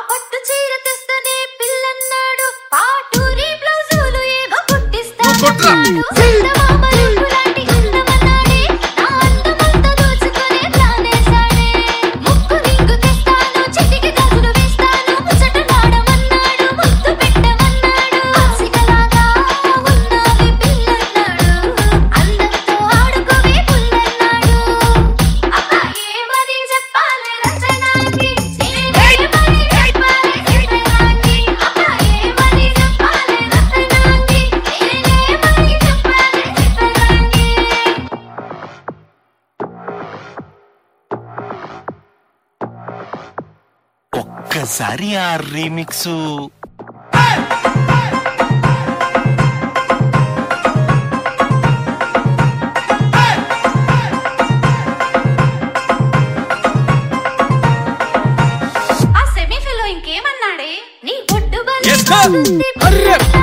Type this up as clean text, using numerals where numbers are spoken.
పట్టు చీర తెస్తనే పిల్లన్నాడు పాటూరి బ్లౌజులు ఏవో కుట్టిస్తాడు సందమామలు లాంటి అందమన్నాడే నా అందమంతా దోచుకునే ప్లానేశాడే ముక్కు రింగు తెస్తాను చిటికి గాజులు వేస్తాను ముచ్చట నాడమన్నాడు ముద్దు పెట్టమన్నాడు ఆసికలాగా ఉన్నావే పిల్లన్నాడు అందంతో ఆడుకోవే పుల్లన్నాడు అబ్బా ఏమని చెప్పాలి రచనాకి ఏమని చెప్పాలి సీతనాకి అబ్బా ఏమని చెప్పాలి రచనాకి ఏమని చెప్పాలి సీతనాకి ఒక్కసారి ఆ రీమిక్స్ ఆ సెమీఫిలో ఇంకేమన్నాడే నీ బొట్టు బలి